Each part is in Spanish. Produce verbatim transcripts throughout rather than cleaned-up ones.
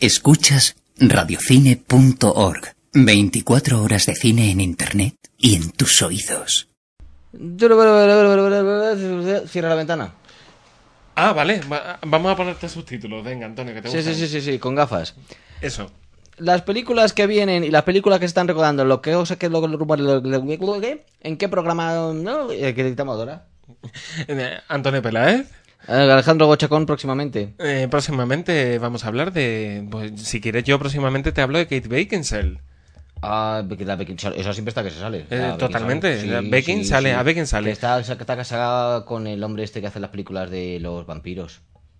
Escuchas radiocine punto org. veinticuatro horas de cine en internet y en tus oídos. Cierra la ventana. Ah, vale. Va- vamos a ponerte subtítulos. Venga, Antonio, que te Sí, gusta. sí, sí, sí, sí, con gafas. Eso. Las películas que vienen y las películas que se están recordando, lo que os que lo, lo- lo- lo- ¿en qué programa no? Eh, que editamos ahora? Eh, Antonio Peláez. Eh, Alejandro Gochacón próximamente. Eh, próximamente vamos a hablar de... Pues, si quieres, yo próximamente te hablo de Kate Beckinsale. Ah, Becky- la Beckinsale, esa siempre está que se sale. Eh, La totalmente. Beckinsale, La Beckinsale, a Beckinsale. Que está, está casada con el hombre este que hace las películas de los vampiros.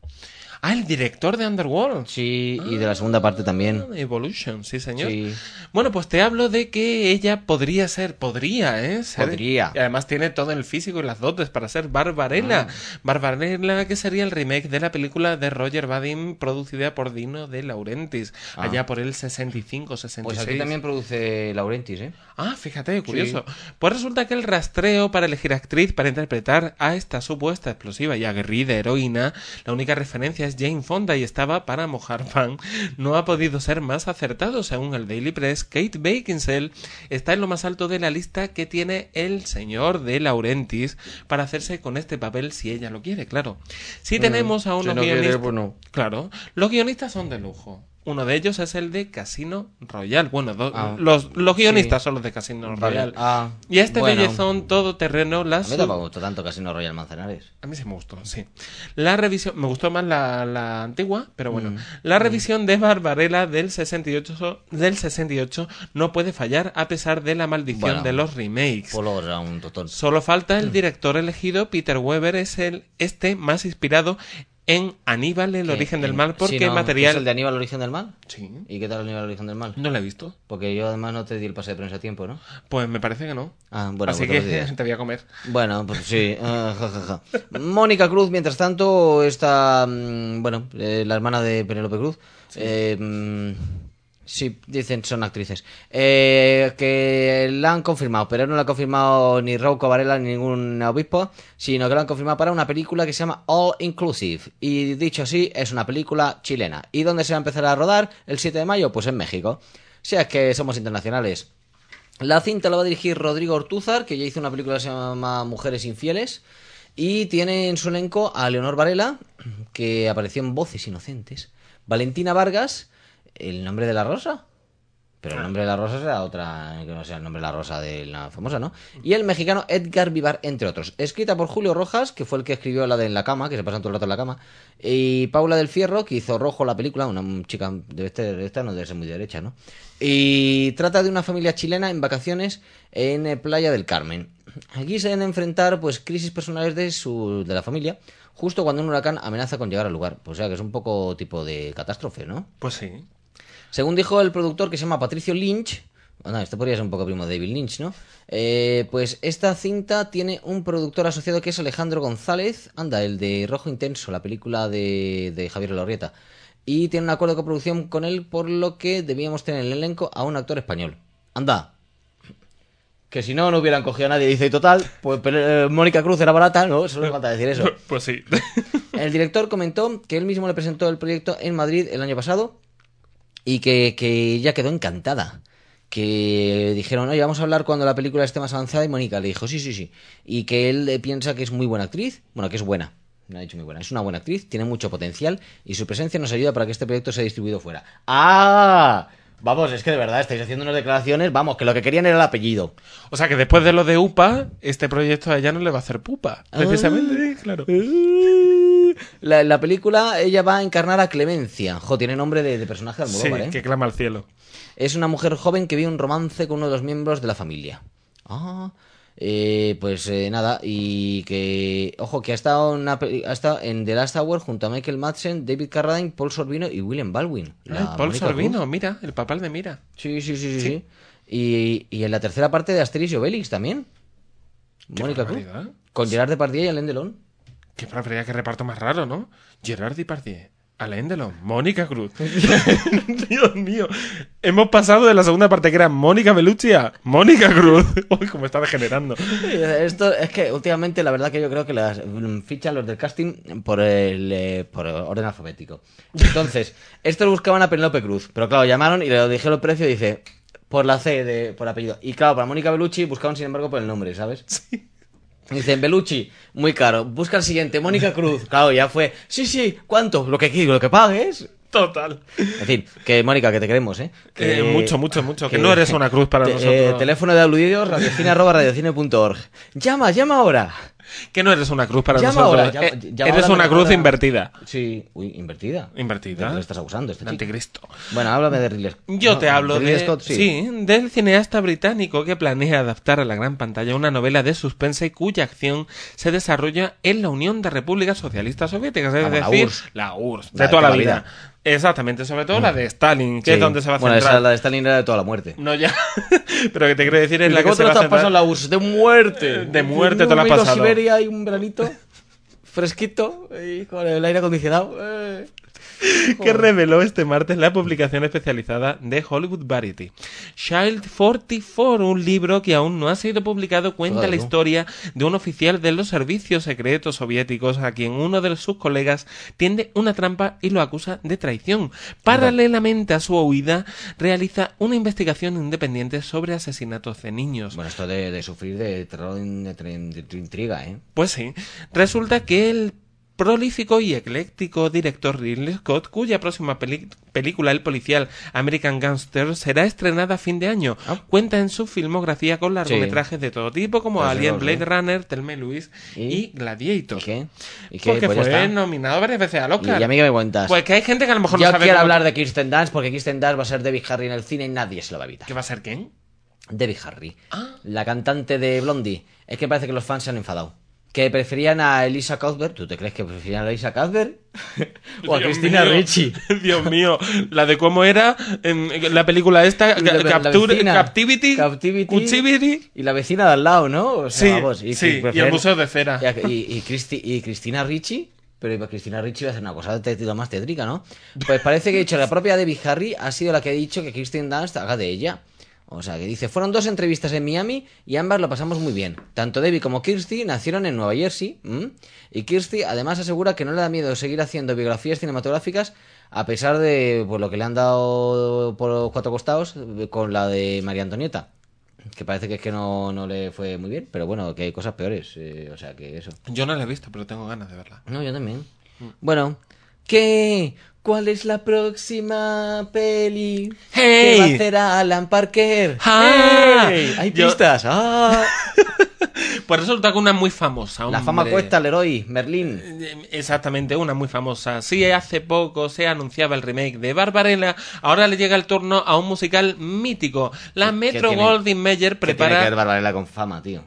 Ah, el director de Underworld. Sí, y de la segunda parte también. Ah, Evolution, sí, señor. Sí. Bueno, pues te hablo de que ella podría ser, podría, ¿eh? Ser- Podría. Y además tiene todo el físico y las dotes para ser Barbarella. Ah. Barbarella, que sería el remake de la película de Roger Vadim, producida por Dino de Laurentiis, Ah. allá por el sesenta y cinco, sesenta y Pues seis. aquí también produce Laurentiis, ¿eh? Ah, fíjate, curioso. Pues resulta que el rastreo para elegir actriz para interpretar a esta supuesta explosiva y aguerrida heroína, la única referencia es Jane Fonda y estaba para mojar pan. No ha podido ser más acertado. Según el Daily Press, Kate Beckinsale está en lo más alto de la lista que tiene el señor de Laurentiis para hacerse con este papel si ella lo quiere, claro. Si tenemos a si unos no quiere, guionistas... pues no. Claro, los guionistas son de lujo. Uno de ellos es el de Casino Royale. Bueno, do- Ah, los, los guionistas sí. son los de Casino Vale. Royale. Ah, Y este bueno. bellezón todoterreno, la A mí sub- tampoco me gustó tanto Casino Royal Manzanares. a mí sí me gustó, sí. La revisión, me gustó más la, la antigua, pero bueno. Mm. La revisión de Barbarella del sesenta y ocho, del sesenta y ocho no puede fallar a pesar de la maldición Bueno, de los remakes. Polo era un totón. Solo falta el director elegido. Peter Weber es el este más inspirado en Aníbal, el ¿Qué? origen del En- mal, porque sí, no, material... ¿es el de Aníbal, el origen del mal? Sí, ¿Y qué tal Aníbal, el origen del mal? no lo he visto. Porque yo además no te di el pase de prensa a tiempo, ¿no? Pues me parece que no. Ah, bueno, Así pues que no te digas. te voy a comer. Bueno, pues sí. ah, ja, ja, ja. Mónica Cruz, mientras tanto, está, mm, bueno, eh, la hermana de Penélope Cruz. Eh, mm, sí, dicen, son actrices. Eh, que la han confirmado, pero no la ha confirmado ni Rauco Varela ni ningún obispo, sino que la han confirmado para una película que se llama All Inclusive. Y dicho así, es una película chilena. ¿Y dónde se va a empezar a rodar el siete de mayo? Pues en México. O sea, es que somos internacionales. La cinta la va a dirigir Rodrigo Ortúzar, que ya hizo una película que se llama Mujeres Infieles. Y tiene en su elenco a Leonor Varela, que apareció en Voces Inocentes. Valentina Vargas, el nombre de la rosa. Pero el nombre de la rosa será otra, que no sea el nombre de la rosa de la famosa, ¿no? Y el mexicano Edgar Vivar, entre otros. Escrita por Julio Rojas, que fue el que escribió la de En la cama, que se pasan todo el rato en la cama. Y Paula del Fierro, que hizo Rojo la película, una chica, debe estar, esta no debe ser muy derecha, ¿no? Y trata de una familia chilena en vacaciones en eh, Playa del Carmen. Aquí se deben enfrentar, pues, crisis personales de su de la familia, justo cuando un huracán amenaza con llegar al lugar. O sea, que es un poco tipo de catástrofe, ¿no? Pues sí. Según dijo el productor, que se llama Patricio Lynch, bueno, esto podría ser un poco primo de David Lynch, ¿no? Eh, pues esta cinta tiene un productor asociado que es Alejandro González, anda, el de Rojo Intenso, la película de, de Javier Elorrieta. Y tiene un acuerdo de coproducción con él, por lo que debíamos tener en el elenco a un actor español. Anda. Que si no, no hubieran cogido a nadie. Dice, y total, pues pero, eh, Mónica Cruz era barata, ¿no? Solo le falta decir eso. Pues sí. El director comentó que él mismo le presentó el proyecto en Madrid el año pasado y que, que ella quedó encantada. Que dijeron, oye, vamos a hablar cuando la película esté más avanzada, y Mónica le dijo, sí, sí, sí. Y que él eh, piensa que es muy buena actriz, bueno, que es buena, no ha dicho muy buena, es una buena actriz, tiene mucho potencial y su presencia nos ayuda para que este proyecto sea distribuido fuera. ¡Ah! Vamos, es que de verdad estáis haciendo unas declaraciones, vamos, que lo que querían era el apellido. O sea que después de lo de U P A, este proyecto a ella no le va a hacer pupa. Precisamente, claro. La, la película, ella va a encarnar a Clemencia. Jo, tiene nombre de, de personaje de Sí, Almodóvar, ¿eh? que clama al cielo. Es una mujer joven que vive un romance con uno de los miembros de la familia. Ah, eh, pues eh, nada, y que, ojo, que ha estado, en una peli- ha estado en The Last Hour junto a Michael Madsen, David Carradine, Paul Sorvino y William Baldwin. La Ay, Paul Mónica Sorvino, Cruz. mira, el papal de Mira. Sí, sí, sí, sí. Sí. sí. Y, y en la tercera parte de Asterix y Obelix también. Qué Mónica Cruz. barbaridad. Con Gerard Depardieu y Alain Delon. Qué barbaridad, qué reparto más raro, ¿no? Gerard Depardieu, Alain Delon, Mónica Cruz. Dios mío. Hemos pasado de la segunda parte que era Mónica Bellucci a Mónica Cruz. Uy, cómo está degenerando. Esto es que últimamente la verdad que yo creo que las fichan los del casting por el eh, por orden alfabético. Entonces, estos buscaban a Penélope Cruz, pero claro, llamaron y le dijeron el precio y dice por la C de por apellido. Y claro, para Mónica Bellucci buscaban sin embargo por el nombre, ¿sabes? Sí. Dicen, Bellucci, muy caro. Busca el siguiente, Mónica Cruz. Claro, ya fue. Sí, sí, ¿cuánto? Lo que lo que pagues. Total. En fin, que Mónica, que te queremos, ¿eh? Que, eh mucho, mucho, mucho. Que, que no eres una cruz para te, nosotros. Eh, teléfono de Aludidos, radiocine arroba radiocine punto org. Llama, llama ahora. Que no eres una cruz para llama nosotros. Ahora, llama, eh, llama eres ahora, una cruz ahora. invertida. Sí, uy, invertida. Invertida. ¿De qué estás abusando? Este Anticristo. Bueno, háblame de Ridley Scott. Yo no, te hablo de, de Scott, sí. sí, del cineasta británico que planea adaptar a la gran pantalla una novela de suspense cuya acción se desarrolla en la Unión de Repúblicas Socialistas Soviéticas, es Vamos, decir, la U R S S. la U R S S, de, de toda, toda la vida. vida. Exactamente, sobre todo mm. la de Stalin, que sí. es donde se va a centrar. Bueno, esa, la de Stalin era de toda la muerte. No, ya. Pero que te quiero decir es la que ¿Cómo se te va lo a estás pasando la U R S S? De muerte. De muerte te lo has pasado. A Siberia y un veranito fresquito y con el aire acondicionado. Eh. Que reveló este martes la publicación especializada de Hollywood Variety. Child cuarenta y cuatro, un libro que aún no ha sido publicado, cuenta Joder, la historia de un oficial de los servicios secretos soviéticos a quien uno de sus colegas tiende una trampa y lo acusa de traición. Paralelamente a su huida, realiza una investigación independiente sobre asesinatos de niños. Bueno, esto de, de sufrir de terror, de, de, de intriga, ¿eh? Pues sí. Resulta que el prolífico y ecléctico director Ridley Scott, cuya próxima peli- película, el policial American Gangster, será estrenada a fin de año. ¿Ah? Cuenta en su filmografía con largometrajes sí. de todo tipo, como pues Alien, Blade sí. Runner, Thelma y Louise ¿Y? y Gladiator. ¿Y qué? ¿Y qué? Porque pues fue nominado varias veces al Oscar. ¿Y a mí qué me cuentas? Pues que hay gente que a lo mejor Yo no sabe... Yo quiero cómo... hablar de Kirsten Dunst, porque Kirsten Dunst va a ser Debbie Harry en el cine y nadie se lo va a evitar. ¿Qué va a ser quién? Debbie Harry. Ah. La cantante de Blondie. Es que parece que los fans se han enfadado. Que preferían a Elisa Cuthbert. ¿Tú te crees que preferían a Elisa Cuthbert? o a Dios Cristina mío, Ricci. Dios mío, la de cómo era en la película esta, la, Capture, la Captivity, Captivity Cuchivity. Y la vecina de al lado, ¿no? O sea, sí, vamos, y, sí, y el Museo de Cera. Y, y, y, Cristi, y Cristina Ricci. Pero Cristina Ricci va a hacer una cosa más tétrica, ¿no? Pues parece que, de hecho, la propia Debbie Harry ha sido la que ha dicho que Kirsten Dunst haga de ella. O sea, que dice, fueron dos entrevistas en Miami y ambas lo pasamos muy bien. Tanto Debbie como Kirsty nacieron en Nueva Jersey. ¿m? Y Kirsty además asegura que no le da miedo seguir haciendo biografías cinematográficas a pesar de pues, lo que le han dado por los cuatro costados con la de María Antonieta. Que parece que es que no, no le fue muy bien, pero bueno, que hay cosas peores. Eh, o sea, que eso. Yo no la he visto, pero tengo ganas de verla. No, yo también. Mm. Bueno, ¿qué? ¿Cuál es la próxima peli hey. que va a hacer Alan Parker? Ah, hey. Hay pistas. Yo... Ah. Pues resulta que una muy famosa. La hombre. fama cuesta, Leroy, Merlín. Exactamente, una muy famosa. Sí, hace poco se anunciaba el remake de Barbarella. Ahora le llega el turno a un musical mítico. La Metro Goldwyn Mayer prepara... ¿Qué tiene que ver Barbarella con fama, tío?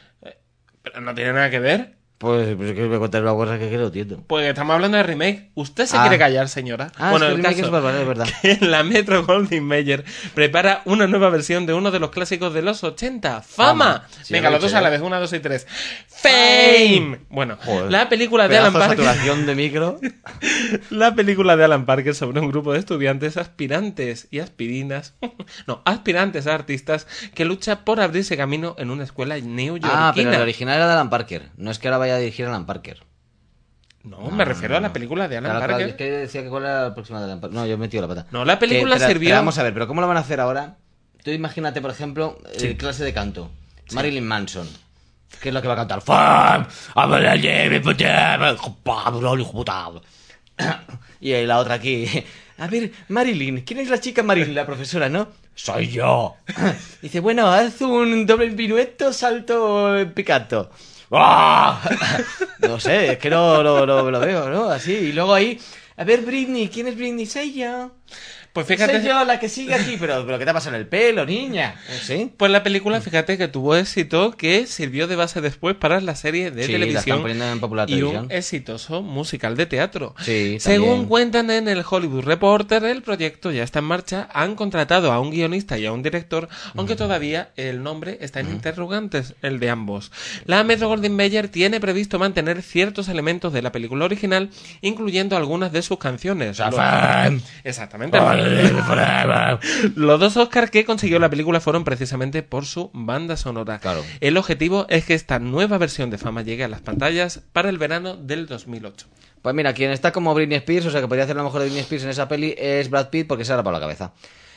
Pero no tiene nada que ver. Pues, pues es que me contar una cosa que creo, tío. Pues estamos hablando de remake. ¿Usted se ah. quiere callar, señora? Ah, bueno, es que el el remake caso es Barbarella, es verdad. Que la Metro Goldwyn Mayer prepara una nueva versión de uno de los clásicos de los ochenta. ¡Fama! Fama. Sí, venga, los dos a la vez. Una, dos y tres. ¡Fame! Bueno, joder, la película de Alan Parker... saturación de micro. La película de Alan Parker sobre un grupo de estudiantes aspirantes y aspirinas... no, aspirantes a artistas que lucha por abrirse camino en una escuela neoyorquina. Ah, pero el original era de Alan Parker. No es que ahora vaya a dirigir a Alan Parker. No, no, me refiero no, a la película de Alan claro, Parker. Claro, es que decía que cuál era la próxima de Alan Parker. No, yo he metido la pata. No, la película que, pero, sirvió... Pero vamos a ver, pero ¿cómo lo van a hacer ahora? Tú imagínate, por ejemplo, sí. el clase de canto. Sí. Marilyn Manson. ¿Qué es lo que va a cantar? Y la otra aquí. A ver, Marilyn, ¿quién es la chica Marilyn? La profesora, ¿no? Soy yo. Dice, bueno, haz un doble pirueto, salto en picato. ¡Oh! No sé, es que no, no, no, no lo veo, ¿no? Así, y luego ahí, a ver, Britney, ¿quién es Britney? Soy yo. Pues fíjate... Soy yo la que sigue aquí, pero, pero ¿qué te ha pasado en el pelo, niña? ¿Sí? Pues la película, fíjate que tuvo éxito que sirvió de base después para la serie de Sí, la televisión están poniendo en popular y televisión. un exitoso musical de teatro. Sí, Según también. cuentan en el Hollywood Reporter, el proyecto ya está en marcha, han contratado a un guionista y a un director, aunque todavía el nombre está en interrogantes, el de ambos. La Metro Goldwyn Mayer tiene previsto mantener ciertos elementos de la película original, incluyendo algunas de sus canciones. Los... Exactamente. Los dos Oscars que consiguió la película fueron precisamente por su banda sonora. Claro. El objetivo es que esta nueva versión de Fama llegue a las pantallas para el verano del dos mil ocho. Pues mira, quien está como Britney Spears, o sea que podría hacer lo mejor de Britney Spears en esa peli, es Brad Pitt porque se ha rapado la cabeza.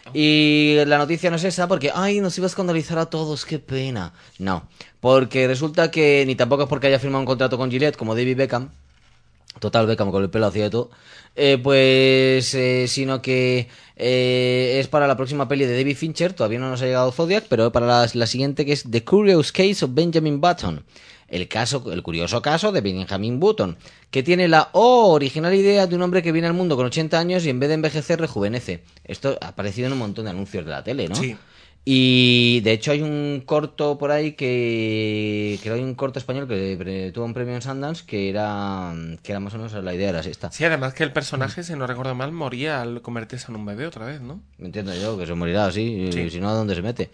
Y la noticia no es esa porque, ay, nos iba a escandalizar a todos, qué pena. No, porque resulta que ni tampoco es porque haya firmado un contrato con Gillette como David Beckham. Total, Beckham con el pelo hacía de todo. Eh, pues, eh, sino que eh, es para la próxima peli de David Fincher. Todavía no nos ha llegado Zodiac, pero para la, la siguiente, que es The Curious Case of Benjamin Button. El caso, el curioso caso de Benjamin Button, que tiene la oh, original idea de un hombre que viene al mundo con ochenta años y en vez de envejecer rejuvenece. Esto ha aparecido en un montón de anuncios de la tele, ¿no? Sí. Y de hecho hay un corto por ahí que creo que hay un corto español que tuvo un premio en Sundance que era que era más o menos la idea era esta. Sí, además que el personaje, si no recuerdo mal, moría al convertirse en un bebé otra vez, ¿no? Me entiendo yo que se morirá así, Sí. y si no, ¿a dónde se mete?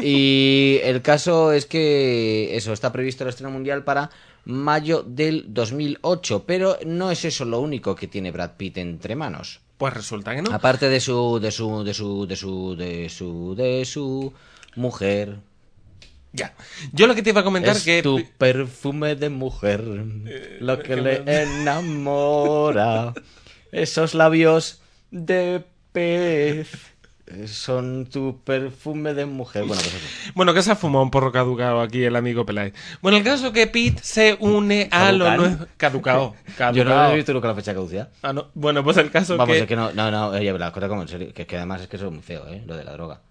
Y el caso es que eso está previsto el estreno mundial para mayo del dos mil ocho, pero no es eso lo único que tiene Brad Pitt entre manos. Pues resulta que no. Aparte de su de su de su de su de su de su mujer. Ya. Yo lo que te iba a comentar Es que... tu perfume de mujer lo que le enamora. Esos labios de pez son tu perfume de mujer. Bueno, pues eso. Bueno, que se ha fumado un porro caducado aquí el amigo Peláez. Bueno, el caso es que Pete se une a lo ¿Caducan? nuevo... Caducado. Caducado. Yo no he visto nunca la fecha de caducidad. Ah, no. Bueno, pues el caso Vamos, que... es que no, no, no, oye, las cosas como en serio, que, que además es que eso es muy feo, ¿eh? Lo de la droga.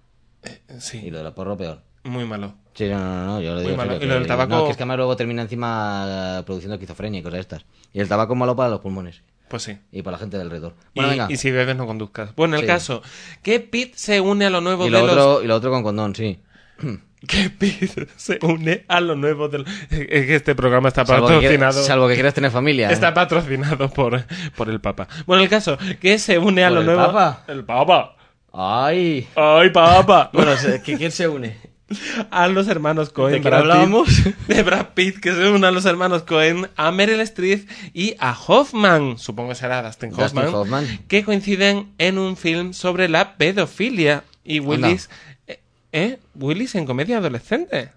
Y Sí, lo de la porro peor. muy malo. Sí, no, no, no, yo lo digo en malo. serio, Y lo del que- tabaco- No, que es que además luego termina encima eh, produciendo esquizofrenia y cosas de estas. Y el tabaco es malo para los pulmones. Pues sí. Y para la gente del alrededor. Bueno, y, venga. y si bebes no conduzcas. Bueno, el Sí. caso, que Pete se une a lo nuevo Y de lo, los... otro, y lo otro con condón, sí. Que Pete se une a lo nuevo de los... Es que este programa está Salvo que, patrocinado... quieras, salvo que quieras tener familia. ¿eh? Está patrocinado por, por el Papa. Bueno, el caso, que se une a ¿Por lo el nuevo... Papa? El Papa. ¡Ay! ¡Ay, Papa! Bueno, ¿que ¿quién se une? A los hermanos Cohen. ¿De quién Brad Pitt- hablábamos? De Brad Pitt, que se une a los hermanos Cohen, a Meryl Streep y a Hoffman, supongo que será Dustin Dustin Hoffman, Hoffman. que coinciden en un film sobre la pedofilia. Y Willis... ¿Eh? ¿eh? Willis en comedia adolescente.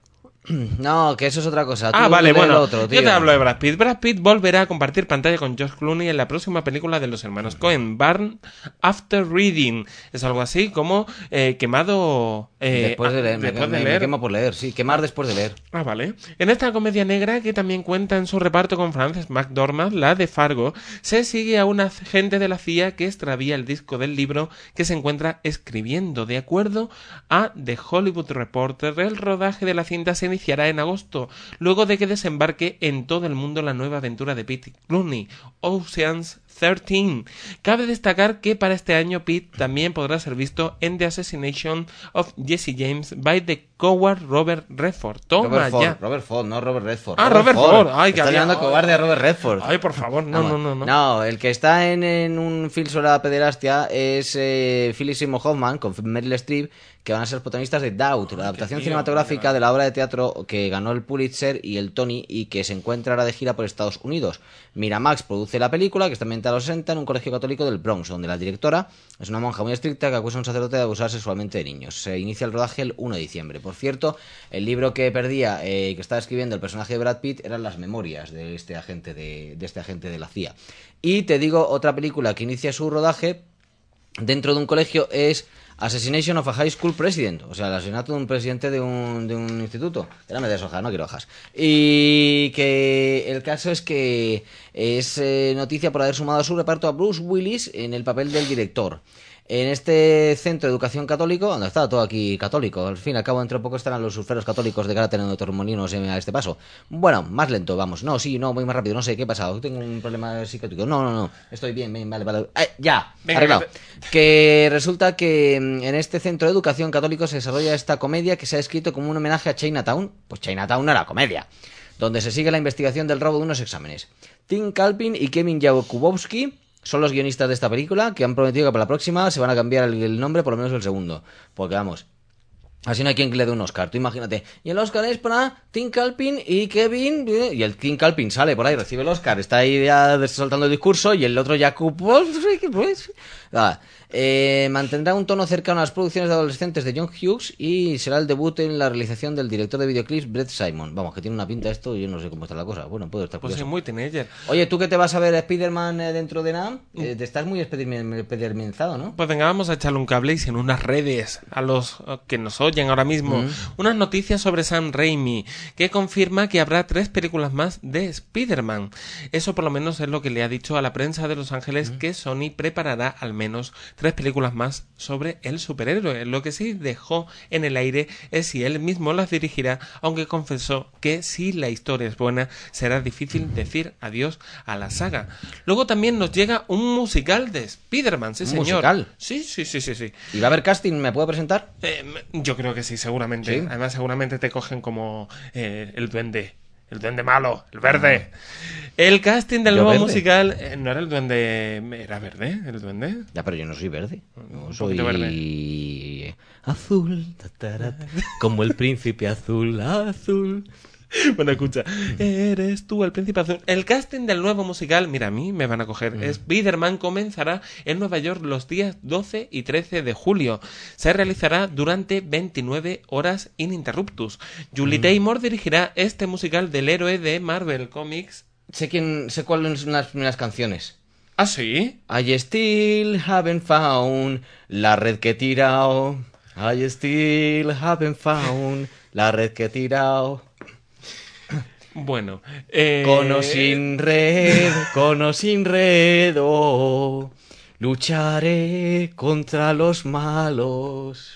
No, que eso es otra cosa. Tú Ah, vale, lee el bueno, otro, yo tío. te hablo de Brad Pitt. Brad Pitt volverá a compartir pantalla con George Clooney en la próxima película de los hermanos Cohen, Burn After Reading. Es algo así como eh, quemado... eh, Después de leer, me, después de me- me leer. quemo por leer, sí, quemar después de leer. Ah, vale. En esta comedia negra, que también cuenta en su reparto con Frances McDormand, la de Fargo, se sigue a un agente de la C I A que extravía el disco del libro que se encuentra escribiendo. De acuerdo a The Hollywood Reporter, el rodaje de la cinta se iniciará en agosto, luego de que desembarque en todo el mundo la nueva aventura de Pete Clooney, Ocean's trece. Cabe destacar que para este año Pete también podrá ser visto en The Assassination of Jesse James by the coward Robert Redford. Toma Robert Ford, ya. Robert Ford, no Robert Redford. Ah, Robert Ford. Ay, que Está había- llamando cobarde a Robert Redford. Ay, por favor, no, no, no, no. No, el que está en, en un film sobre la pederastia es eh, Philip Seymour Hoffman con Meryl Streep, que van a ser los protagonistas de Doubt, la adaptación tío, cinematográfica de la obra de teatro que ganó el Pulitzer y el Tony y que se encuentra ahora de gira por Estados Unidos. Miramax produce la película, que está ambientada a los sesenta en un colegio católico del Bronx, donde la directora es una monja muy estricta que acusa a un sacerdote de abusar sexualmente de niños. Se inicia el rodaje el uno de diciembre. Por cierto, el libro que perdía, eh, que estaba escribiendo el personaje de Brad Pitt, eran las memorias de este agente de, de este agente de la C I A. Y te digo, otra película que inicia su rodaje dentro de un colegio es Assassination of a High School President, o sea, el asesinato de un presidente de un, de un instituto. Dame de hojas, no quiero hojas. Y que el caso es que es eh, noticia por haber sumado a su reparto a Bruce Willis en el papel del director. En este centro de educación católico, donde está todo aquí católico, al fin y al cabo dentro de poco estarán los surferos católicos de carácter neotormoninos a este paso. Bueno, más lento, vamos. No, sí, no, voy más rápido, no sé, ¿qué ha pasado? Tengo un problema psicótico. No, no, no, estoy bien, bien, vale, vale. Eh, ya, Venga, arreglado. que Que resulta que mm, en este centro de educación católico se desarrolla esta comedia que se ha escrito como un homenaje a Chinatown. Pues Chinatown era comedia, donde se sigue la investigación del robo de unos exámenes. Tim Calpin y Kevin Jakubowski son los guionistas de esta película, que han prometido que para la próxima se van a cambiar el, el nombre, por lo menos el segundo. Porque vamos, así no hay quien le dé un Oscar, tú imagínate. Y el Oscar es para Tim Calpin y Kevin... Y el Tim Calpin sale por ahí, recibe el Oscar, está ahí ya soltando el discurso, y el otro Jakubowski... Pues, ah, eh, mantendrá un tono cercano a las producciones de adolescentes de John Hughes y será el debut en la realización del director de videoclips Brett Simon. Vamos, que tiene una pinta esto, yo no sé cómo está la cosa. Bueno, puede estar Pues curioso. es muy teenager. Oye, ¿tú que te vas a ver Spider-Man eh, dentro de nada? Eh, te estás muy espedermenzado, ¿no? Pues venga, vamos a echarle un cable y en unas redes a los que nos oyen ahora mismo. Mm. Unas noticias sobre Sam Raimi, que confirma que habrá tres películas más de Spider-Man. Eso por lo menos es lo que le ha dicho a la prensa de Los Ángeles, Mm. que Sony preparará al menos tres películas más sobre el superhéroe. Lo que sí dejó en el aire es si él mismo las dirigirá, aunque confesó que si la historia es buena será difícil decir adiós a la saga. Luego también nos llega un musical de Spider-Man, sí ¿Un señor. musical? Sí, sí, sí, sí, sí. ¿Y va a haber casting? ¿Me puedo presentar? Eh, yo creo que sí, seguramente. ¿Sí? Además, seguramente te cogen como eh, el duende. El duende malo, el verde. El casting del ¿Yo nuevo verde? musical... eh, ¿No era el duende... ¿Era verde el duende? Ya, pero yo no soy verde. Yo Un soy poquito verde. azul, ta, ta, ra, ta, como el príncipe azul, azul. Bueno, escucha. Eres tú el príncipe azul. El casting del nuevo musical, mira, a mí me van a coger. Mm. Spider-Man comenzará en Nueva York los días doce y trece de julio. Se realizará durante veintinueve horas ininterruptus. Julie Mm. Taymor dirigirá este musical del héroe de Marvel Comics. Sé quién, sé cuáles son las primeras canciones. ¿Ah, sí? I still haven't found la red que he tirado. I still haven't found la red que he tirado. Bueno. Eh... Con o sin red, con o sin red, oh, lucharé contra los malos.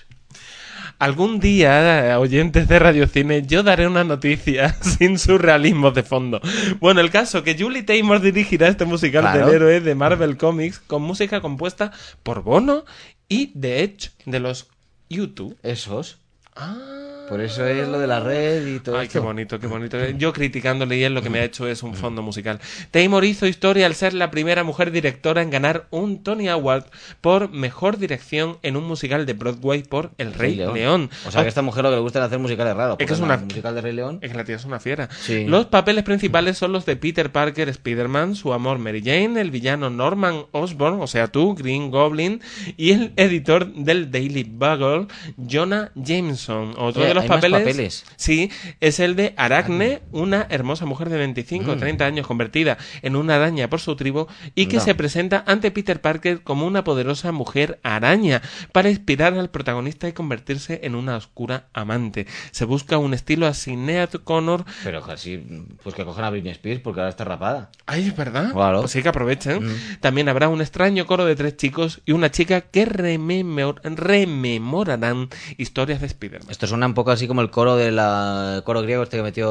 Algún día, oyentes de Radiocine, yo daré una noticia sin surrealismo de fondo. Bueno, el caso que Julie Taymor dirigirá este musical Claro. del héroe de Marvel Comics con música compuesta por Bono y The Edge de los U dos. Esos. Ah. Por eso es lo de la red y todo Ay, esto. qué bonito, qué bonito. Yo criticándole y él lo que me ha hecho es un fondo musical. Taymor hizo historia al ser la primera mujer directora en ganar un Tony Award por mejor dirección en un musical de Broadway por El Rey León. León. O sea que a esta mujer lo que le gusta es hacer musicales raros. Es que porque es una- el musical de Rey León. Es que la tía es una fiera. Sí. Los papeles principales son los de Peter Parker, Spider-Man, su amor Mary Jane, el villano Norman Osborn, o sea tú, Green Goblin, y el editor del Daily Bugle, Jonah Jameson. Otro Eh, de los hay más papeles, papeles. sí, es el de Aracne, una hermosa mujer de veinticinco o Mm. treinta años convertida en una araña por su tribu y que No. se presenta ante Peter Parker como una poderosa mujer araña para inspirar al protagonista y convertirse en una oscura amante. Se busca un estilo a Sinead Connor. Pero casi, pues que cojan a Britney Spears porque ahora está rapada. Ay, es verdad. Claro. Pues sí que aprovechen. También habrá un extraño coro de tres chicos y una chica que rememor- rememorarán historias de Spider-Man. Esto suena un poco así como el coro de la el coro griego este que metió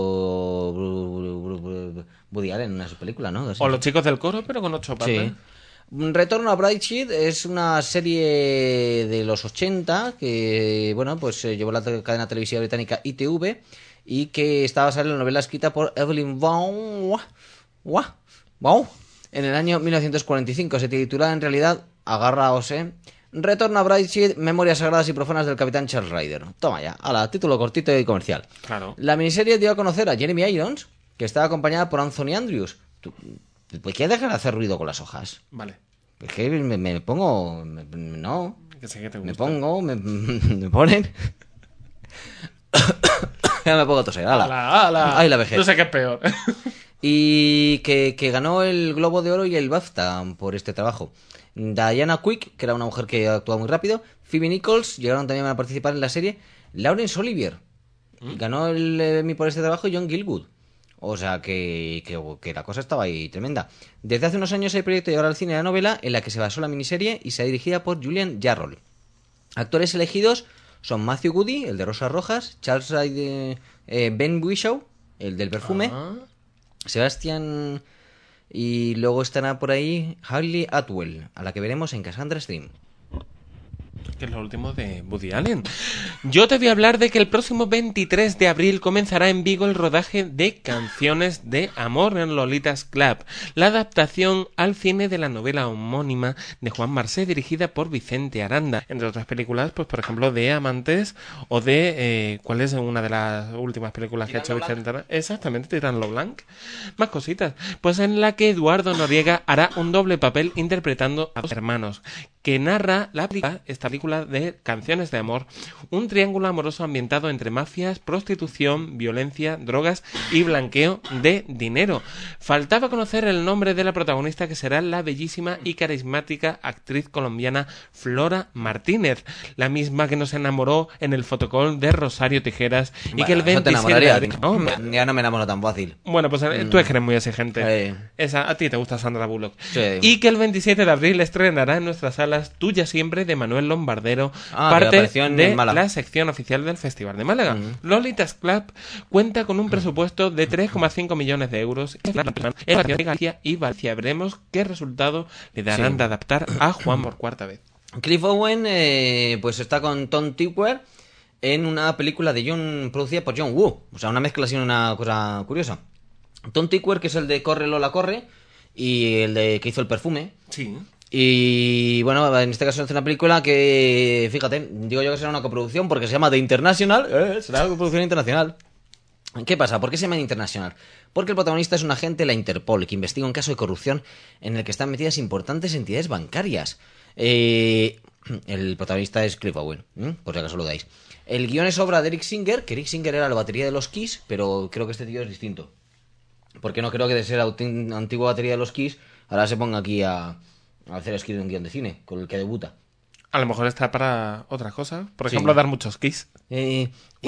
Bru- Bru- Bru- Woody Allen en una de sus películas, ¿no? Así. O los chicos del coro, pero con ocho patas. Sí. Retorno a Brightside es una serie de los ochenta que, bueno, pues eh, llevó la te- cadena televisiva británica I T V y que está basada en la novela escrita por Evelyn Waugh, Waugh, Waugh, en el año mil novecientos cuarenta y cinco. Se titula en realidad, agarraos, eh, Retorno a Brightside, Memorias Sagradas y Profanas del Capitán Charles Ryder. Toma ya, ala, título cortito y comercial. Claro. La miniserie dio a conocer a Jeremy Irons, que estaba acompañada por Anthony Andrews. ¿Tú, ¿Por qué dejar de hacer ruido con las hojas? Vale. Es que me, me pongo... me- no, Que sé que te me gusta. pongo, me, me ponen... ya me pongo a toser, ala. ¡Hala, hala! Ay, la vejez. No sé qué es peor. Y que, que ganó el Globo de Oro y el BAFTA por este trabajo. Diana Quick, que era una mujer que actuaba muy rápido. Phoebe Nichols, llegaron también a participar en la serie. Laurence Olivier, ganó el Emmy por este trabajo. Y John Gielgud. O sea que, que, que la cosa estaba ahí tremenda. Desde hace unos años hay proyecto de llevar al cine la novela en la que se basó la miniserie y será dirigida por Julian Jarrell. Actores elegidos son Matthew Goody, el de Rosas Rojas, Charles eh, Ben Whishaw, el del perfume, Ah. Sebastian... Y luego estará por ahí Hayley Atwell, a la que veremos en Cassandra Stream. Que es lo último de Woody Allen. Yo te voy a hablar de que el próximo veintitrés de abril comenzará en Vigo el rodaje de Canciones de Amor en Lolitas Club, la adaptación al cine de la novela homónima de Juan Marsé dirigida por Vicente Aranda, entre otras películas, pues por ejemplo de Amantes o de eh, ¿cuál es una de las últimas películas que ha hecho Vicente Aranda? Exactamente, Tirando Blanc. Más cositas, pues en la que Eduardo Noriega hará un doble papel interpretando a dos hermanos, que narra la película, esta película de Canciones de Amor, un triángulo amoroso ambientado entre mafias, prostitución, violencia, drogas y blanqueo de dinero. Faltaba conocer el nombre de la protagonista, que será la bellísima y carismática actriz colombiana Flora Martínez, la misma que nos enamoró en el fotocall de Rosario Tijeras y Bueno, que el eso te veintisiete de enamoraría. abril... No, ya no me enamoro tan fácil. Bueno, pues eh, tú es que eres muy exigente. Eh. Esa, a ti te gusta Sandra Bullock. Sí. Y que el veintisiete de abril estrenará en nuestras salas Tuya Siempre, de Manuel Lombardero, Ah, que parte apareció en de Málaga. la sección oficial del Festival de Málaga. Mm. Lolitas Club cuenta con un presupuesto de tres coma cinco millones de euros en Galicia y Valencia. Veremos qué resultado le darán Sí. de adaptar a Juan por cuarta vez. Cliff Owen eh, pues está con Tom Tykwer en una película de John producida por John Woo. O sea, una mezcla así, una cosa curiosa. Tom Tykwer, que es el de Corre Lola Corre y el de que hizo El Perfume. Sí. Y bueno, en este caso es una película que, fíjate, digo yo que será una coproducción porque se llama The International. Eh, será una coproducción internacional. ¿Qué pasa? ¿Por qué se llama International? Porque el protagonista es un agente de la Interpol que investiga un caso de corrupción en el que están metidas importantes entidades bancarias. Eh, el protagonista es Cliff Owen, ¿eh? Por si acaso lo dais. El guión es obra de Eric Singer, que Eric Singer era la batería de los Kiss, pero creo que este tío es distinto. Porque no creo que de ser la autin- antigua batería de los Kiss, ahora se ponga aquí a... a hacer escribir un guión de cine, con el que debuta. A lo mejor está para otras cosas. Por Sí. ejemplo, dar muchos kiss. Eh,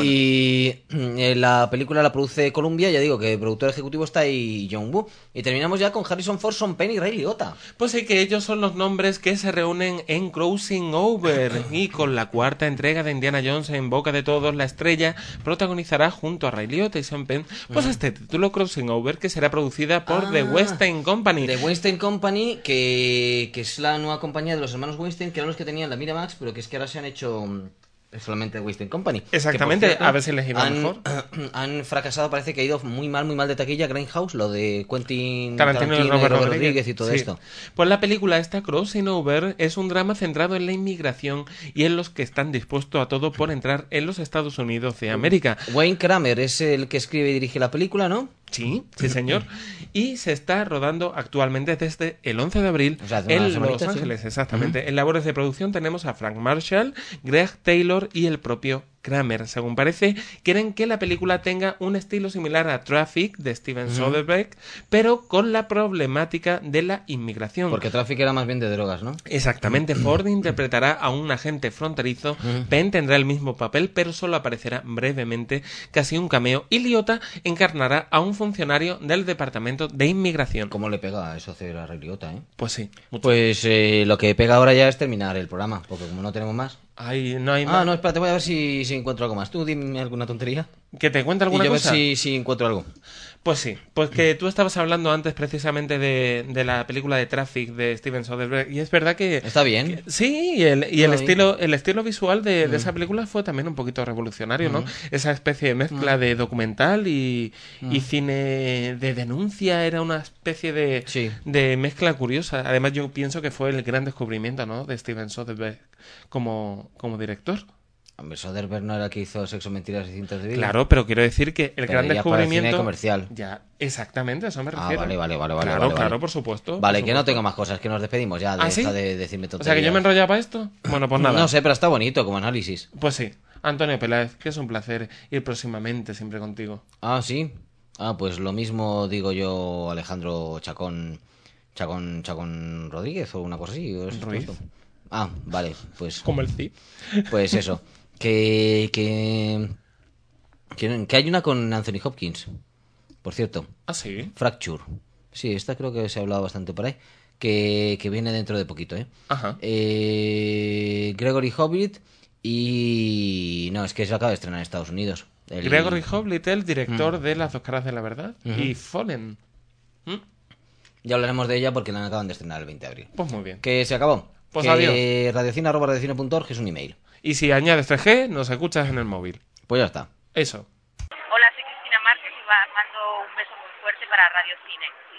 Y eh, la película la produce Columbia, ya digo que el productor ejecutivo está ahí John Woo. Y terminamos ya con Harrison Ford, Sean Penn y Ray Liotta. Pues sí, que ellos son los nombres que se reúnen en Crossing Over, y con la cuarta entrega de Indiana Jones en boca de todos, la estrella protagonizará junto a Ray Liotta y Sean Penn pues este título, Crossing Over, que será producida por Ah, The Weinstein Company. The Weinstein Company, que, que es la nueva compañía de los hermanos Weinstein, que eran los que tenían la Miramax, pero que es que ahora se han hecho mm, solamente Weinstein Company. Exactamente, Que, por cierto, a ver si les iba han, mejor. Han fracasado, parece que ha ido muy mal, muy mal de taquilla Grindhouse, lo de Quentin Tarantino, y Robert Rodríguez y todo sí. esto. Pues la película esta, Crossing Over, es un drama centrado en la inmigración y en los que están dispuestos a todo por entrar en los Estados Unidos de América. Wayne Kramer es el que escribe y dirige la película, ¿no? Sí, sí señor. Y se está rodando actualmente desde el once de abril O sea, hace en una Los semanita, sí. Ángeles, exactamente. En labores de producción tenemos a Frank Marshall, Greg Taylor y el propio Kramer. Según parece, quieren que la película tenga un estilo similar a Traffic de Steven Soderbergh, pero con la problemática de la inmigración. Porque Traffic era más bien de drogas, ¿no? Exactamente, Ford interpretará a un agente fronterizo, Penn tendrá el mismo papel, pero solo aparecerá brevemente, casi un cameo, y Liotta encarnará a un funcionario del Departamento de Inmigración. ¿Cómo le pega a eso hacer a Ray Liotta, eh? Pues sí. mucho. Pues eh, lo que pega ahora ya es terminar el programa, porque como no tenemos más... Ay, no hay Ah, más. no, espérate, voy a ver si, si encuentro algo más. Tú dime alguna tontería ¿Que te cuente y alguna yo cosa? a ver si, si encuentro algo. Pues sí, pues que tú estabas hablando antes precisamente de, de la película de Traffic de Steven Soderbergh, y es verdad que... Está bien. que- sí, y el, y el Está estilo el estilo visual de, de esa película fue también un poquito revolucionario, ¿no? Esa especie de mezcla de documental y, y cine de denuncia, era una especie de, Sí. de mezcla curiosa. Además yo pienso que fue el gran descubrimiento, ¿no?, de Steven Soderbergh como, como director. Hombre, Soderbergh no era el que hizo Sexo, Mentiras y Cintas de Vídeo. Claro, pero quiero decir que el Pero gran ya para el cine descubrimiento... comercial. Ya, exactamente, a eso me Ah, refiero. vale, vale, vale, vale. Claro, vale, claro, vale. por supuesto. Vale, por que no supuesto. tengo más cosas, que nos despedimos ya. ¿Ah, sí? Deja de decirme O tonterías. sea, que yo me enrollaba para esto. Bueno, pues nada. No sé, pero está bonito como análisis. Pues sí. Antonio Peláez, que es un placer ir próximamente siempre contigo. Ah, sí. Ah, pues lo mismo digo yo, Alejandro Chacón... Chacón, Chacón Rodríguez o una cosa así. ¿o es Ruiz. esto? Ah, vale, pues... Como el C I P. Pues eso. Que, que, que, que hay una con Anthony Hopkins. por cierto. Ah, sí. Fracture. Sí, esta creo que se ha hablado bastante por ahí. Que, que viene dentro de poquito, ¿eh? Ajá. eh Gregory Hoblit y... No, es que se acaba de estrenar en Estados Unidos. El... Gregory Hoblit, el director Mm. de Las dos caras de la verdad. Ujú. Y Fallen. ¿Mm? Ya hablaremos de ella porque la acaban de estrenar el veinte de abril. Pues muy bien. Que se acabó. Pues que adiós. radiocine arroba radiocine punto org es un email. Y si añades tres G, nos escuchas en el móvil. Pues ya está. Eso. Hola, soy Cristina Márquez y va- mando un beso muy fuerte para Radio Cine.